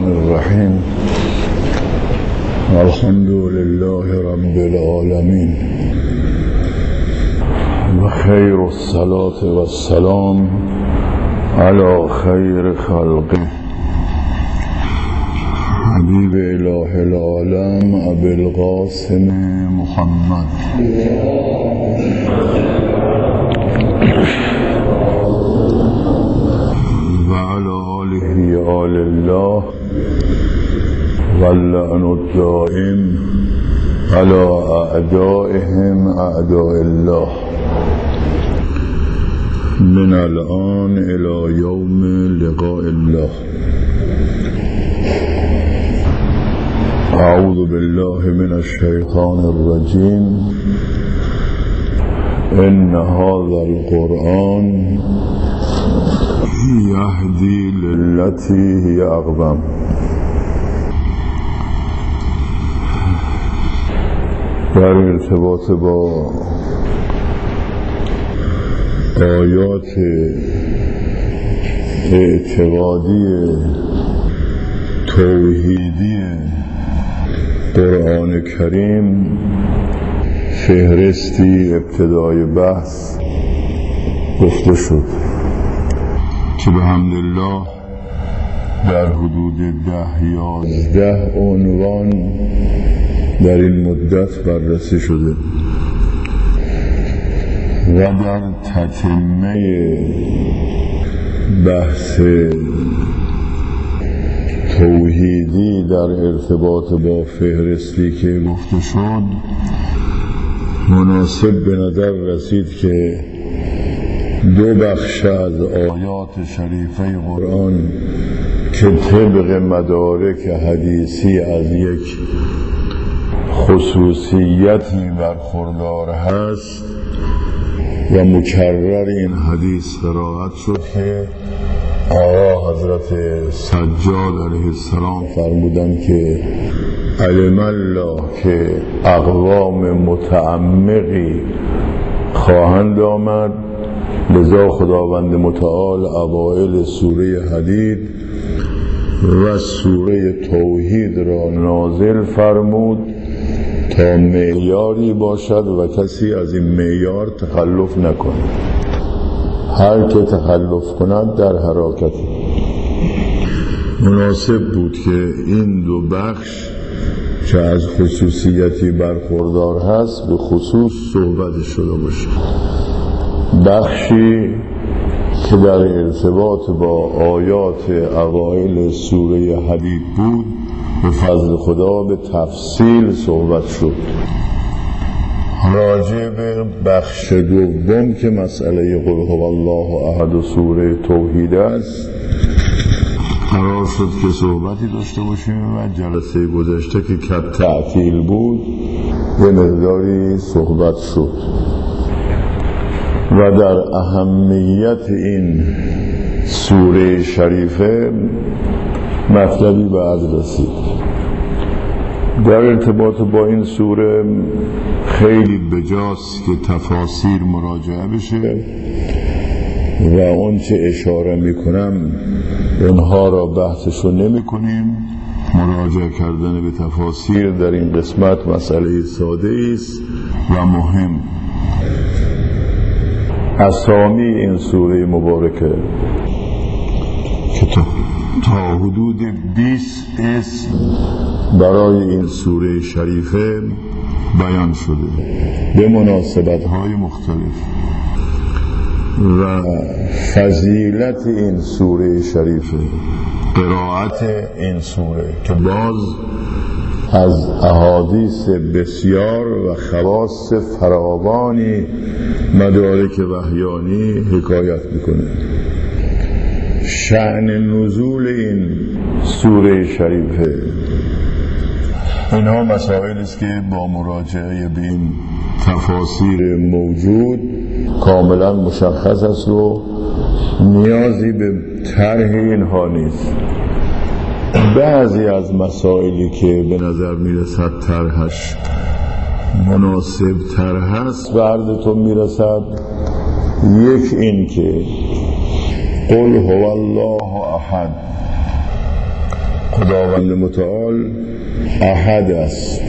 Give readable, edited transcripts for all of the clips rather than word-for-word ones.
الرحیم. الحمد لله رب العالمین و خیر الصلاة و السلام علی خیر خلقه حبیب اله العالم ابی القاسم محمد و علی آله آل الله و اللعن الدائم علی اعدائهم اعداء الله من الان الى یوم لقاء الله. اعوذ بالله من الشیطان الرجیم. ان هذا القرآن یهدی للتی هی اقوم. در ارتباط با آیات اعتقادی توحیدی قرآن کریم فهرستی ابتدای بحث گفته شد که به حمدالله در حدود 10-11 عنوان در این مدت بررسی شده و در تتمه بحث توحیدی در ارتباط با فهرستی که گفته شد مناسب به نظر رسید که 2 بخش از آیات شریفه قرآن که طبق مدارک حدیثی از یک خصوصیتی برخوردار هست و مکرر این حدیث قرائت شد که آقا حضرت سجاد علیه السلام فرمودن که علم الله که اقوام متعمقی خواهند آمد، لذا خداوند متعال اوائل سوره حدید و سوره توحید را نازل فرمود تا معیاری باشد و کسی از این معیار تخلف نکند. هر که تخلف کند در حراکت. مناسب بود که این 2 بخش که از خصوصیتی برخوردار هست به خصوص صحبت شده باشه. بخشی که در ارتباط با آیات اوائل سوره حدید بود به فضل خدا به تفصیل صحبت شد. راجع به بخش دوم که مسئله قل هو الله احد و سوره توحید است قرار شد که صحبتی داشته باشیم و جلسه گذشته که کت تعطیل بود یه مقداری صحبت شد و در اهمیت این سوره شریفه مطلبی به عرض رسید. در ارتباط با این سوره خیلی بجاست که تفاسیر مراجعه بشه و اون چه اشاره میکنم اونها را بحثشو نمی کنیم. مراجعه کردن به تفاسیر در این قسمت مسئله ساده است و مهم. اسامی این سوره مبارکه که تا حدود 20 اسم برای این سوره شریفه بیان شده به مناسبت‌های مختلف و فضیلت این سوره شریفه، قرائت این سوره که باز از احادیث بسیار و خواص فراوانی مدارک وحیانی حکایت میکنه. شأن نزول این سوره شریفه اینها مسائل است که با مراجعه به این تفاسیر موجود کاملا مشخص است و نیازی به طرح اینها نیست. بعضی از مسائلی که به نظر میرسد طرحش مناسب تر هست به عرضتون میرسد. یک این که قل هو الله احد، خداوند متعال احد است،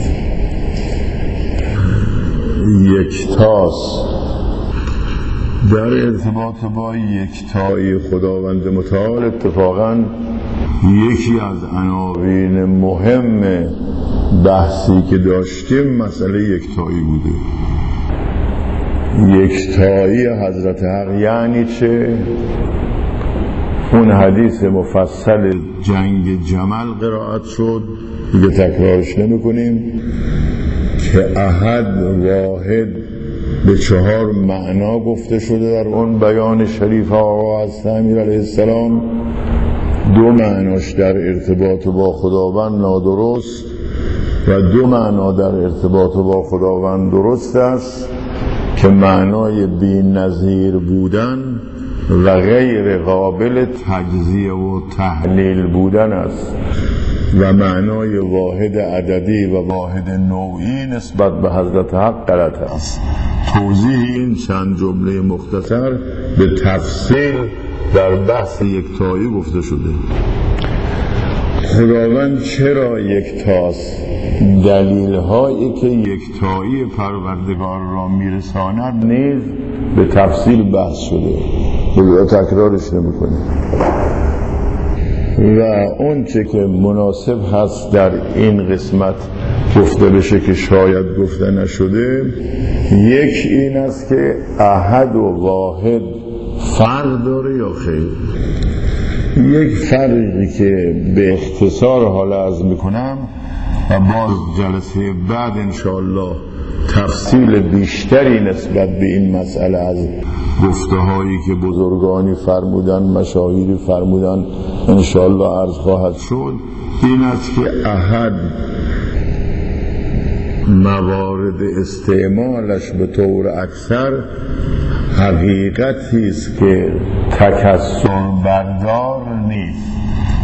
یکتاست. در ارتباط با یکتایی خداوند متعال اتفاقاً یکی از عناوین مهم بحثی که داشتیم مسئله یکتایی بوده. یکتایی حضرت حق یعنی چه؟ اون حدیث مفصل جنگ جمل قرائت شد، دیگه تکرارش نمی کنیم، که احد واحد به 4 معنا گفته شده در اون بیان شریف آقا از امیر علیه السلام. 2 معناش در ارتباط با خداوند نادرست و 2 معنا در ارتباط با خداوند درست است، که معنای بی نظیر بودن و غیر قابل تجزیه و تحلیل بودن است و معنای واحد عددی و واحد نوعی نسبت به حضرت حق غلط است. توضیح این چند جمله مختصر به تفصیل در بحث یکتایی گفته شده. خداوند چرا یکتاست؟ دلیل هایی که یکتایی پروردگار را میرساند نیز به تفصیل بحث شده، بگویا تکرارش نمی کنیم. و اون چه که مناسب هست در این قسمت گفته بشه که شاید گفته نشده، یک این است که احد و واحد فرق داره یا خیر. یک فرقی که به اختصار حالا عرض میکنم و باز جلسه بعد انشاءالله تفصیل بیشتری نسبت به این مسئله از گفته هایی که بزرگانی فرمودن، مشاهیری فرمودن انشاءالله عرض خواهد شد، این است که احد موارد استعمالش به طور اکثر حقیقتی است که تکسر بردار نیست،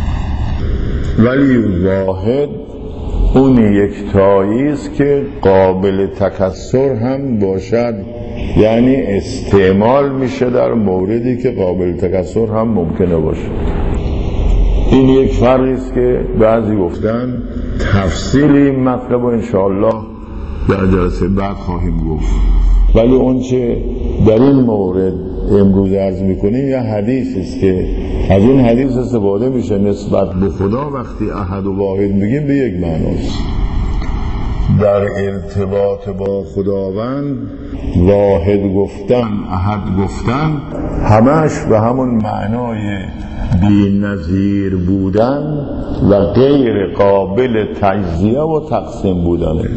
ولی واحد اون یکتایی است که قابل تکسر هم باشد، یعنی استعمال میشه در موردی که قابل تکسر هم ممکنه باشه. این یک فرقی است که بعضی گفتن تفصیل این مطلب و انشاءالله در جلسه بعد خواهیم گفت، ولی اون چه در این مورد امروز عرض میکنیم یه حدیث است که از این حدیث استفاده میشه نسبت به خدا. وقتی احد و واحد میگیم به یک معناست. در ارتباط با خداوند واحد گفتن، احد گفتن، همش به همون معنای بی نظیر بودن و غیر قابل تجزیه و تقسیم بودنه.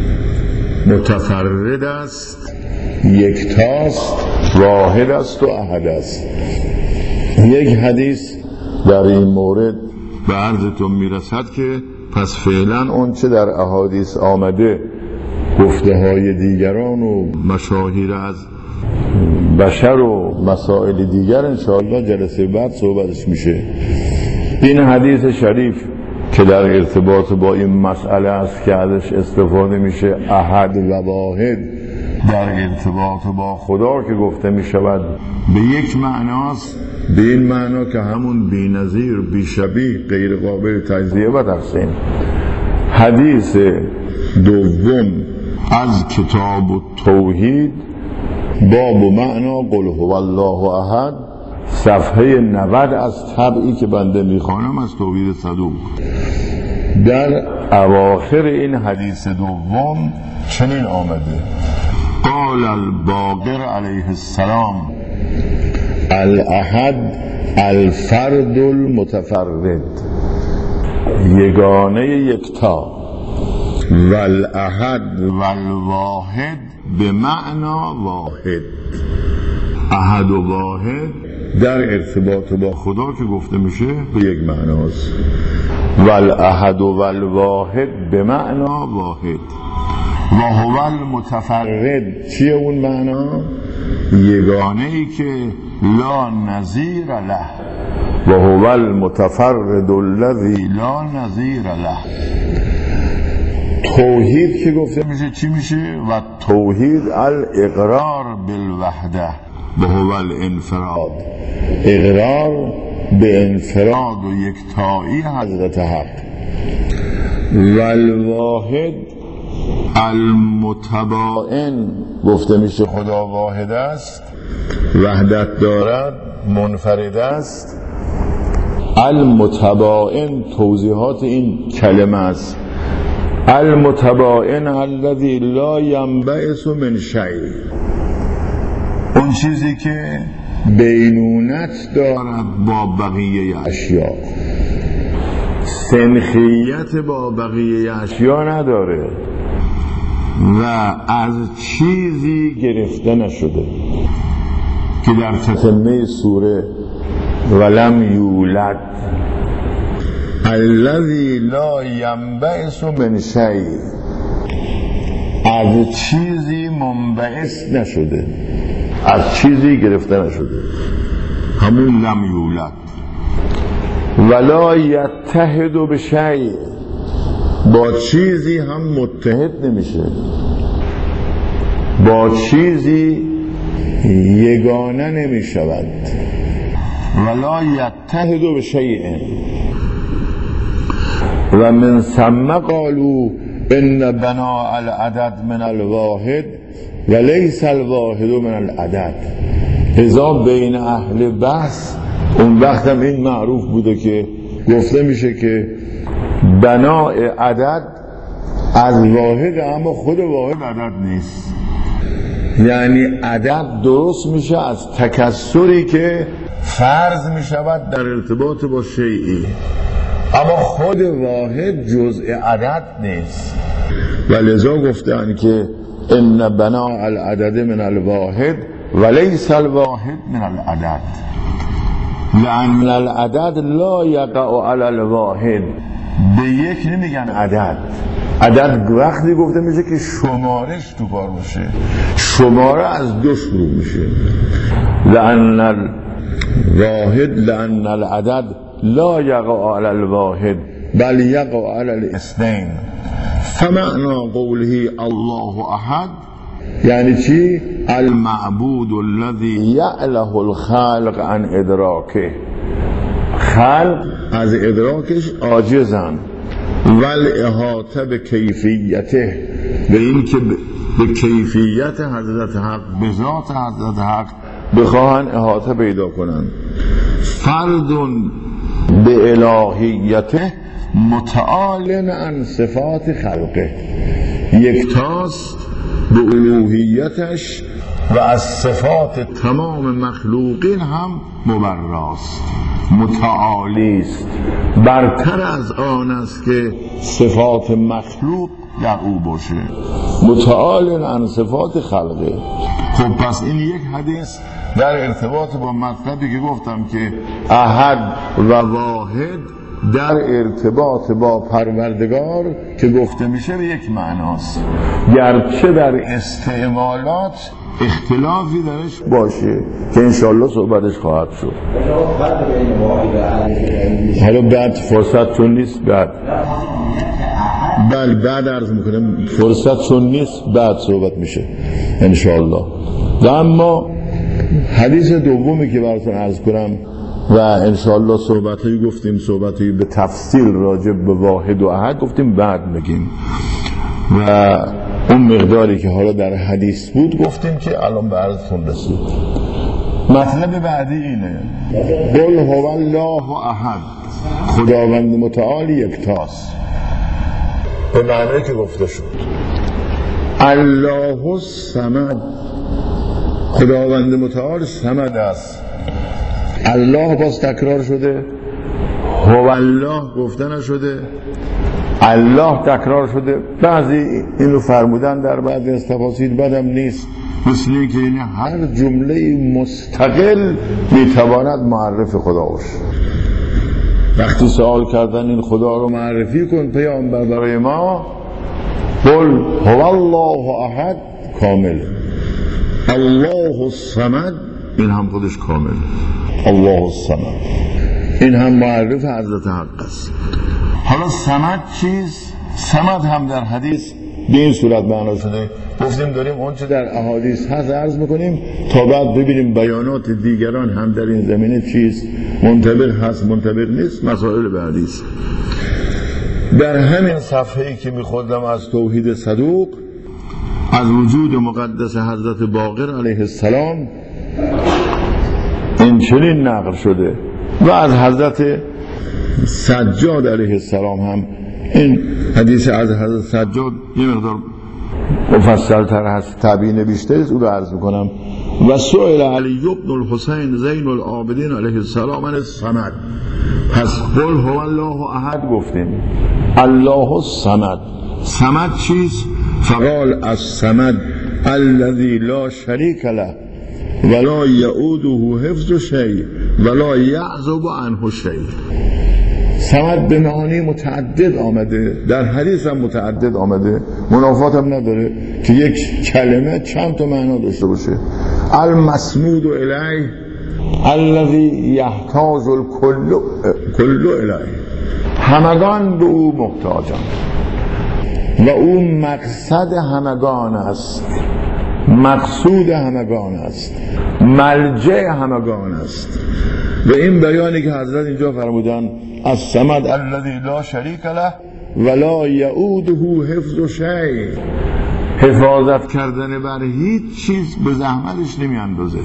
متفرد است، یکتاست، واحد است و احد است. یک حدیث در این مورد به عرضتون میرسد که پس فعلا اون چه در احادیث آمده، گفته های دیگران و مشاهیر از بشر و مسائل دیگر انشاءالله جلسه بعد صحبتش میشه. این حدیث شریف که در ارتباط با این مسئله است که ازش استفاده میشه احد و واحد در ارتباط با خدا که گفته میشود به یک معناست، به این معنا که همون بی نظیر، بی شبیه، غیر قابل تجزیه و تقسیم. حدیث دوم از کتاب التوحید باب معنا قل هو الله احد، صفحه 90 از طبعی که بنده میخوانم از توحید صدوق. در اواخر این حدیث دوم چنین آمده: قال الباقر علیه السلام الاحد الفرد المتفرد، یگانه یکتا، والاحد والواحد به معنا واحد. احد و واحد در ارتباط با خدا که گفته میشه به یک معناست، والاحد و والواحد به معنا واحد. و هو المتفرد چیه اون معنا؟ یگانه ای که لا نظیر له، و هو المتفرد الذی لا نظیر له. توحید که گفته میشه چی میشه؟ و توحید الاقرار بالوحده و هو الانفراد، اقرار به انفراد و یکتایی حضرت حق. والواحد المتباین گفته میشه خدا واحد است، وحدت دارد، منفرد است. المتباین توضیحات این کلمه است. المتباین الذی لا ینبعث من شیء، اون چیزی که بینونت دارد با بقیه اشیا، سنخیت با بقیه اشیا نداره و از چیزی گرفته نشده که در تتمه سوره ولم یولد الذی لا ینبعث من شیء، از چیزی منبعث نشده، از چیزی گرفته نشده، همون لم یولد. ولا یتحد بشیء، با چیزی هم متحد نمیشه، با چیزی یگانه نمیشود. ولا یتحد بشیء و من ثم قالوا ان بناء العدد من الواحد و لیس الواحد من العدد. لذا بین اهل بحث اون وقت هم این معروف بوده که گفته میشه که بناء عدد از واحد، اما خود واحد عدد نیست. یعنی عدد درست میشه از تکسری که فرض میشود در ارتباط با شیئی، اما خود واحد جزء عدد نیست. و لذا گفتن که ان بناء العدد من الواحد و لیس الواحد من العدد، لأن العدد لا یقع علی الواحد. به یک نمیگن عدد. عدد وقتی گفته میشه که شمارش تو کار باشه، شماره از دو شروع میشه. لأن الواحد لأن العدد لا یقع علی الواحد بل یقع علی الاثنین. فمعنى قوله الله احد یعنی چی؟ المعبود الذي یعله الخلق عن ادراکه، خلق از ادراکش عاجزن. والاحاطه به کیفیته، به این که به کیفیت حضرت حق، به ذات حضرت حق بخواهن احاطه پیدا کنن. فرد به الهیته متعال عن صفات خلقه، یکتاست به الوهیتش و از صفات تمام مخلوقین هم مبراست، متعالی است، برتر از آن است که صفات مخلوق در او باشه، متعال عن صفات خلقه. خب پس این یک حدیث در ارتباط با مطلبی که گفتم که احد و واحد در ارتباط با پروردگار که گفته میشه به یک معناست، گرچه در استعمالات اختلافی درش باشه که انشالله صحبتش خواهد شد. حالا بعد فرصت چون نیست، بعد عرض میکنم فرصت چون نیست بعد صحبت میشه انشالله. و اما حدیث دومی که براتون عرض کنم و انشاءالله صحبتایی گفتیم، صحبتایی به تفصیل راجع به واحد و احد گفتیم، بعد میگیم. و اون مقداری که حالا در حدیث بود گفتیم که الان به عرضتون رسید. مطلب بعدی اینه: قل هو الله احد، خداوند متعال یکتاست، به معنی که گفته شد. الله الصمد، خداوند متعال صمد است. الله باز تکرار شده، هو الله گفته نشده، الله تکرار شده. بعضی اینو فرمودن در بعضی از تفاسیر، بدم نیست، مثل این که این هر جمله مستقل میتواند معرف خدا باشه. وقتی سوال کردن این خدا رو معرفی کن پیامبر برای ما، قل هو الله احد کامل، الله الصمد این هم خودش کامل، الله الصمد این هم معرف حضرت حق است. حالا صمد چیست؟ صمد هم در حدیث به این صورت معنا شده. گفتیم داریم اون چه در احادیث هست عرض میکنیم تا بعد ببینیم بیانات دیگران هم در این زمینه چیست، منطبق هست منطبق نیست، مسائل بعدی است. در همین صفحه‌ای که می‌خوندم از توحید صدوق از وجود مقدس حضرت باقر علیه السلام این چنین نقل شده و از حضرت سجاد علیه السلام هم این حدیث از حضرت سجاد یه مقدار مفصل تر هست، تبیین بیشتری است، او رو عرض میکنم. و سئل علی بن الحسین زین العابدین علیه السلام عن الصمد، پس قل هو الله احد گفتیم، الله الصمد. صمد چیست؟ فقال الصمد الذی لا شریک له ولا یعوده حفظ شیء ولا یعزب عنه شیء. صمد به معانی متعدد آمده، در حدیث هم متعدد آمده، منافات هم نداره که یک کلمه چند تا معنا داشته باشه. المسمود الیه الذی یحتاج الکل الیه، همگان به او محتاجند و او مقصد همگان است، مقصود همگان است، ملجأ همگان است. و این بیانی که حضرت اینجا فرمودن الصمد الذی لا شریک له ولا یعوده حفظ شیء، حفاظت کردن بر هیچ چیز به زحمتش نمی اندازه.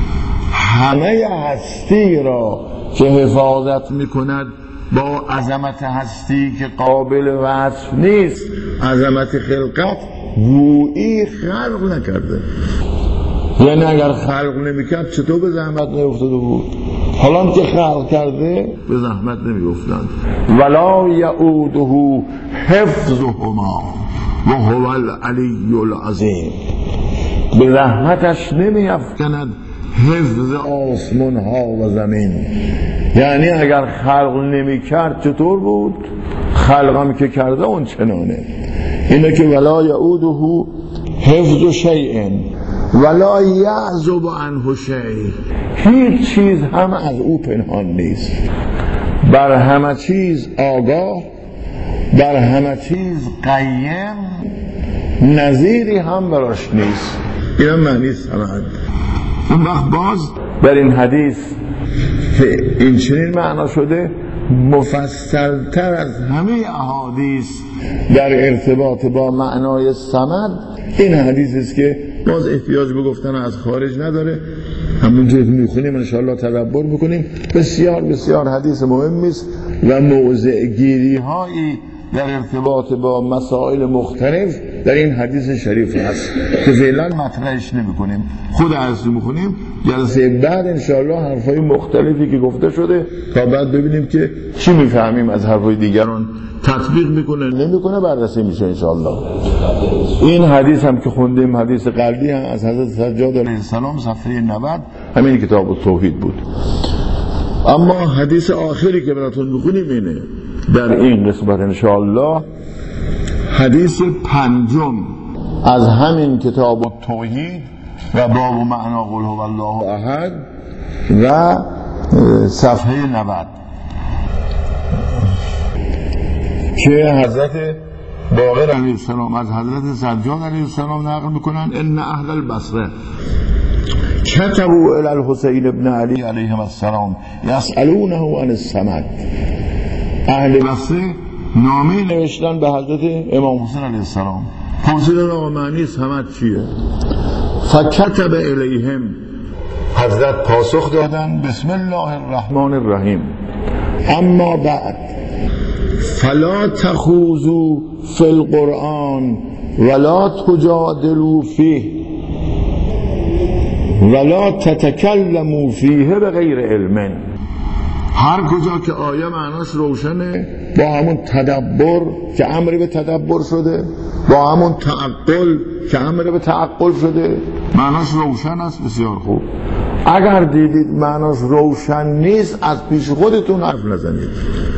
همه هستی را که حفاظت میکند با عظمت هستی که قابل وصف نیست، عظمت خلقت، گویی خلق نکرده. یعنی اگر خلق نمیکرد چطور به زحمت نیفتاده بود؟ حالا که خلق کرده به زحمت نمیافتند. ولا یعوده حفظهما و هو العلی العظیم، به زحمتش نمیافکند حفظ آسمان ها و زمین. یعنی اگر خلق نمیکرد چطور بود؟ خلقم که کرده اون چنانه. اینه که ولا یعوده حفظ شیء ولا یعزب عنه شیء، هیچ چیز هم از او پنهان نیست، بر همه چیز آگاه، بر همه چیز قیم، نظیری هم براش نیست. این هم معنی صمد. اون وقت باز در این حدیث که این چنین معنا شده مفصلتر از همه احادیث در ارتباط با معنای صمد این حدیث است که باز احتیاج به گفتن از خارج نداره، همونجوری که میخونیم انشاءالله تدبر بکنیم. بسیار بسیار حدیث مهمی است و موضع گیری هایی در ارتباط با مسائل مختلف در این حدیث شریف هست که فعلا مطرحش نمی‌کنیم، خود عرض می‌کنیم. جلسه بعد انشاءالله حرفای مختلفی که گفته شده تا بعد ببینیم که چی می‌فهمیم از حرفای دیگران، تطبیق میکنه نمیکنه بررسی میشه انشاءالله. این حدیث هم که خوندیم حدیث قبلی هم از حضرت سجاد علیه السلام صفحه 90 همین کتاب التوحید بود. اما حدیث آخری که براتون میخونیم اینه در این قسمت انشاءالله، حدیث پنجم از همین کتاب التوحید و باب معنا قل هو الله احد و صفحه 90 که حضرت باقر علیه السلام از حضرت سجاد علیه السلام نقل میکنن ان اهل البصره كتبوا الى الحسین ابن علی علیهم السلام یسألونه عن الصمد. اهل بصره نامه نوشتن به حضرت امام حسین علیه السلام، پرسیدن آقا معنی صمد چیه؟ فکتب الیهم، حضرت پاسخ دادن بسم الله الرحمن الرحیم اما بعد فلا تخوضوا فی القرآن ولا تجادلوا فیه ولا تتکلموا فیه بغیر علم. هر کجا که آیه معناش روشنه با همون تدبر که امر به تدبر شده، با همون تعقل که امر به تعقل شده، معناش روشن است. بسیار خوب. اگر دیدید معناش روشن نیست از پیش خودتون حرف نزنید.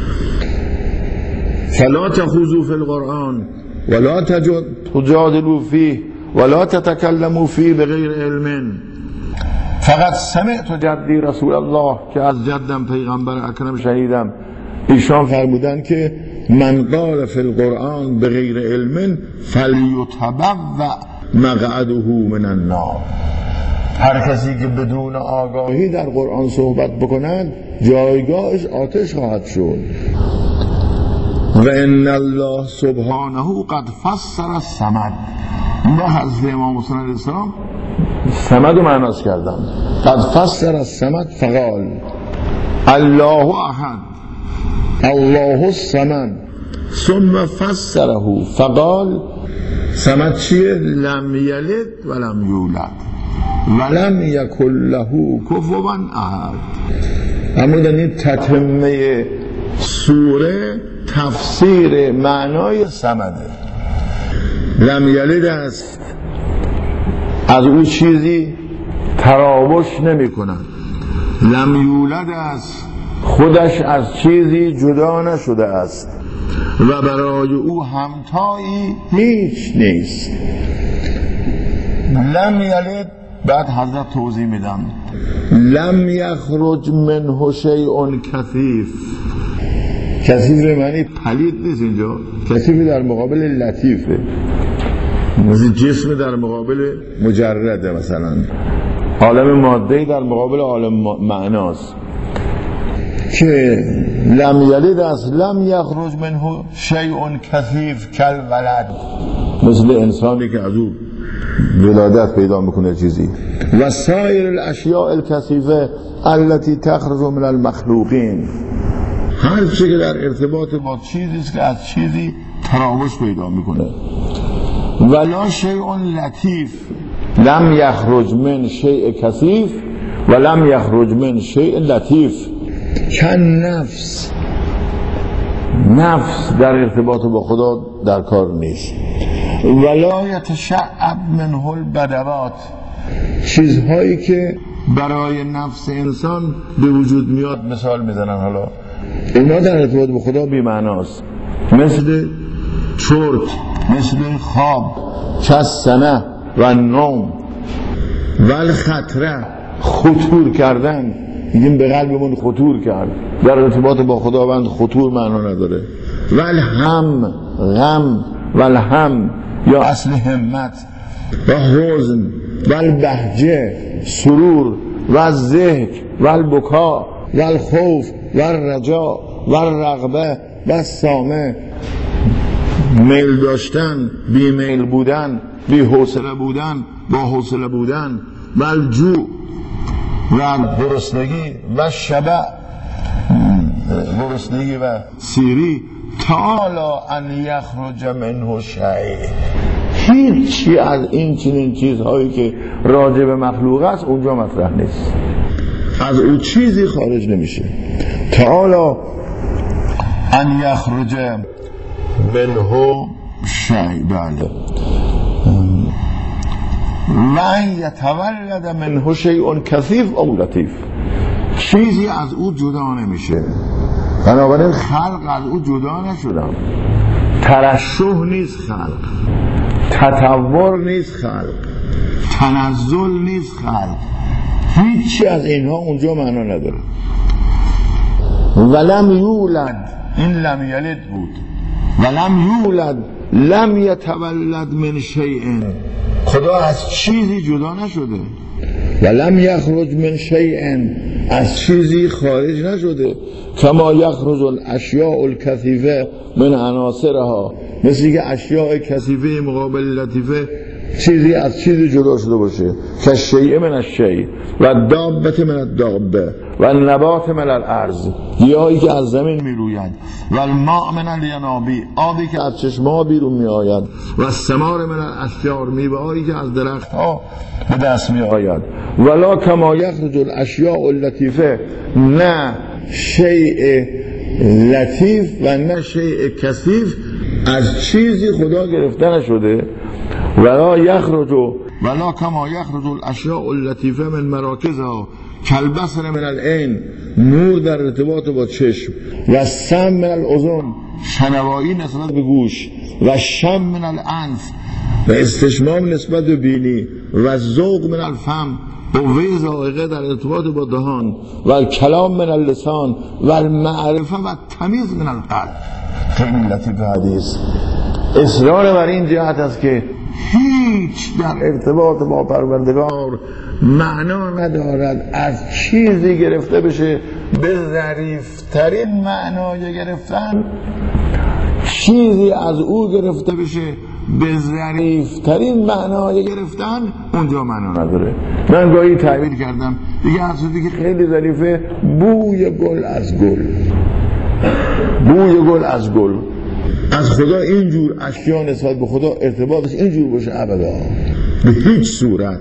فلا تخوضوا فی القرآن ولا تجادلوا فیه ولا تتکلموا فیه بغیر علم. فقط سمعت جدی رسول الله که از جدم پیغمبر اکرم شنیدم، ایشان فرمودن که من قال فی القرآن بغیر علم فلیتبوأ مقعده من النار. هر کسی که بدون آگاهی در قرآن صحبت بکند جایگاهش آتش خواهد شد. و ان الله سبحانه قد فسر الصمد. این حضرت امام حسین علیه السلام صمد رو معناش کردن. قد فسر الصمد فقال الله احد الله الصمد ثم فسره فقال صمد چیه؟ لم یلد ولم یولد ولم یکن له کفوا احد. اما در این تتمه سوره تفسیر معنای صمده. لم یلد است، از او چیزی تراوش نمی کند. لم یولد است، خودش از چیزی جدا نشده است و برای او همتایی هیچ نیست. لم یلد، بعد حضرت توضیح میدم، لم یخرج منه شیء کثیف. کثیف به معنی پلید نیست اینجا، کثیف در مقابل لطیفه، مثل جسم در مقابل مجرده، مثلا عالم ماده‌ای در مقابل عالم معناست. که لم یلد است، لم یخرج منه شیء کثیف کالولد، مثل انسانی که از او ولادت پیدا میکنه چیزی. و سایر الاشیاء الکثیفه التي تخرج من المخلوقین، هر چیزی که در ارتباط با چیزی است که از چیزی تراوش پیدا میکنه. ولا شیء لطیف، لم یخرج من شیء کثیف و لم یخرج من شیء لطیف. کن نفس، نفس در ارتباط با خدا در کار نیست. ولا یتشعب منه البدوات، چیزهایی که برای نفس انسان به وجود میاد مثال میزنن، حالا اینا در ارتباط با خدا بی معناست، مثل چرت، مثل خواب، کالسنه و نوم و الخطره، خطور کردن. میگیم به قلبمون خطور کرد، در ارتباط با خداوند خطور معنا نداره. و الهم، غم، و الهم یا اصل همت، و حزن، و البهجه، سرور، و الضحک، و البکا، و الخوف، و الرجا، و الرغبه، و السامه، میل داشتن، بی میل بودن، بی حوصله بودن، با حوصله بودن، و الجوع و گرسنگی و شبع، گرسنگی و سیری. تعالی ان یخرج منه شیء، هیچی از این چنین چیزهایی که راجع به مخلوق است اونجا مطرح نیست، از اون چیزی خارج نمیشه. تعالی ان یخرج منه شیء، بله، و ان یتولد منه شیء کثیف او لطیف، چیزی از او جدا نمیشه. بنابراین خلق از او جدا نشدن، ترشح نیست خلق، تطور نیست خلق، تنزل نیست خلق، هیچی از اینها اونجا معنا نداره. ولم یولد، این لم یلد بود، ولم یولد لم یتولد من شیء، خدا از چیزی جدا نشده. ولم یخرج من شیء، از چیزی خارج نشده. کما یخرج الاشیاء الکثیفه من عناصرها، مثل که اشیاء کثیفه مقابل لطیفه چیزی از چیزی جدا شده باشه. که شیء من الشیء و دابه من الدابه و نبات من الارض، گیاهی که از زمین می روید، و الماء من الینابیع، آبی که از چشمه بیرون می آید، و الثمار من الاشجار، میوه‌هایی که از درخت ها به دست می آید. ولا کما یخرج الاشیاء اللطیفه، نه شیء لطیف و نه شیء کثیف از چیزی خدا گرفته نشده. ولا یخرج، ولا کما یخرج الاشیاء اللطیفه من مراکزها، کالبصر من العین، نور در ارتباط با چشم، و سم من الاذن، شنوایی نسبت به گوش، و شم من الانف، و استشمام نسبت به بینی، و ذوق من الفم، قوه ذائقه در ارتباط با دهان، و کلام من اللسان، و المعرفه و تمیز من القلب. خیلی لطیف حدیث. اصرار بر این جهت است که هیچ در ارتباط با پروردگار معنا ندارد از چیزی گرفته بشه به ظریفترین معنای گرفتن چیزی از او گرفته بشه به ظریف‌ترین معنای گرفتن اونجا معنا نداره. من گاهی تعبیر کردم دیگه حسودی که خیلی ظریفه، بوی گل از گل، بوی گل از گل. از خدا اینجور اشیا نسبت به خدا ارتباطش اینجور باشه ابدا به هیچ صورت.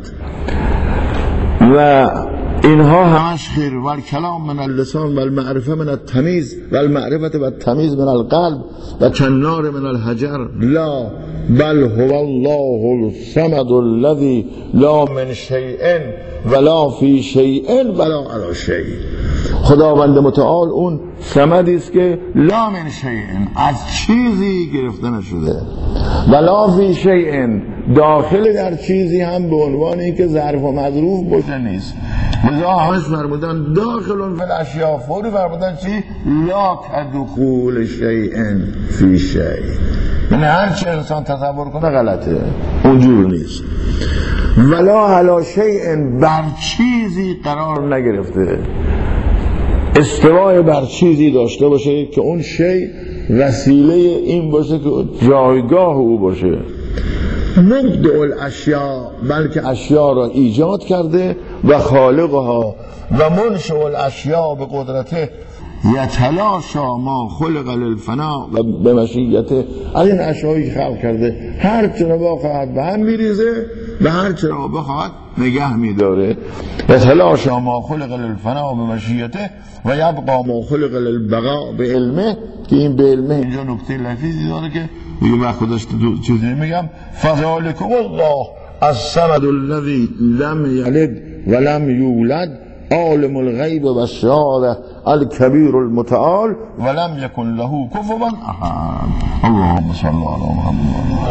و اینها همش خیر. و الکلام من اللسان و المعرفه من التمیز و المعرفت و التمیز من القلب و کنار من الحجر لا بل هو الله الصمد الذي لا من شیء ولا فی شیء ولا علی شیء. خداوند متعال اون صمدی است که لا من شیء، از چیزی گرفته نشده، ولا فی شیء، داخل در چیزی هم به عنوان اینکه ظرف و مظروف باشه نیست. لذا همش فرمودن داخل فی الاشیاء، فوری فرمودن چی؟ لا کدخول شیء فی شیء. یعنی هر چی انسان تصور کنه غلطه، اونجور نیست. ولا علی شیء، بر چیزی قرار نگرفته، استوای بر چیزی داشته باشه که اون شیء وسیله این باشه که جایگاه او باشه. مبدع الاشیاء، بلکه اشیاء را ایجاد کرده و خالقها و منشئ الاشیاء به قدرته یتلاشا ما خلق للفنا و به مشیته. از این اشیایی خلق کرده هر چرا بخواهد به هم میریزه و هر چرا بخواهد نگه میداره. یتلاشا ما خلق للفنا به مشیته و یبقا ما خلق للبقاء به علمه، که این به علمه اینجا نکته لطیفی داره که دیگه من خودش چیزی میگم. فذلکم الله الصمد الذی لم یلد ولم یولد عالم الغیب و الشهاده الکبیر المتعال ولم یکن له کفوا احد. اللهم صل علی محمد.